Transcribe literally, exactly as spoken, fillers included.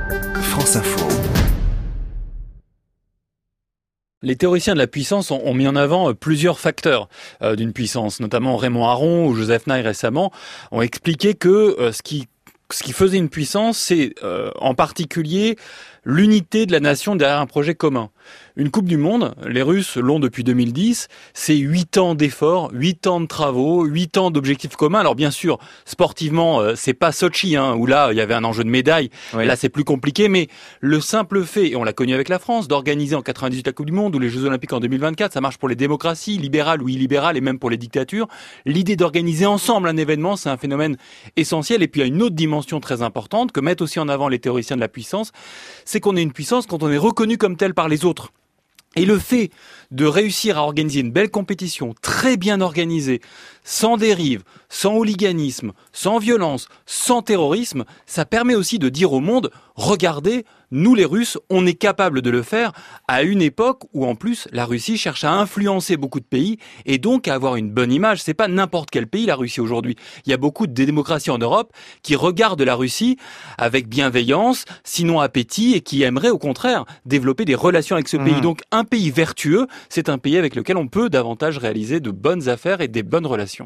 France Info. Les théoriciens de la puissance ont mis en avant plusieurs facteurs euh, d'une puissance, notamment Raymond Aron ou Joseph Nye récemment ont expliqué que euh, ce qui ce qui faisait une puissance, c'est euh, en particulier l'unité de la nation derrière un projet commun. Une Coupe du Monde, les Russes l'ont depuis deux mille dix, c'est huit ans d'efforts, huit ans de travaux, huit ans d'objectifs communs. Alors bien sûr, sportivement, euh, c'est pas Sochi, hein, où là, il y avait un enjeu de médaille. Oui. Là, c'est plus compliqué, mais le simple fait, et on l'a connu avec la France, d'organiser en quatre-vingt-dix-huit la Coupe du Monde ou les Jeux Olympiques en deux mille vingt-quatre, ça marche pour les démocraties, libérales ou illibérales, et même pour les dictatures. L'idée d'organiser ensemble un événement, c'est un phénomène essentiel. Et puis, il y a une autre dimension très importante que mettent aussi en avant les théoriciens de la puissance, c'est qu'on est une puissance quand on est reconnu comme tel par les autres. Et le fait de réussir à organiser une belle compétition très bien organisée, sans dérive, sans hooliganisme, sans violence, sans terrorisme, ça permet aussi de dire au monde, regardez, nous les Russes, on est capable de le faire à une époque où en plus la Russie cherche à influencer beaucoup de pays et donc à avoir une bonne image. C'est pas n'importe quel pays la Russie aujourd'hui. Il y a beaucoup de démocraties en Europe qui regardent la Russie avec bienveillance, sinon appétit, et qui aimeraient au contraire développer des relations avec ce mmh. pays. Donc un pays vertueux, c'est un pays avec lequel on peut davantage réaliser de bonnes affaires et des bonnes relations.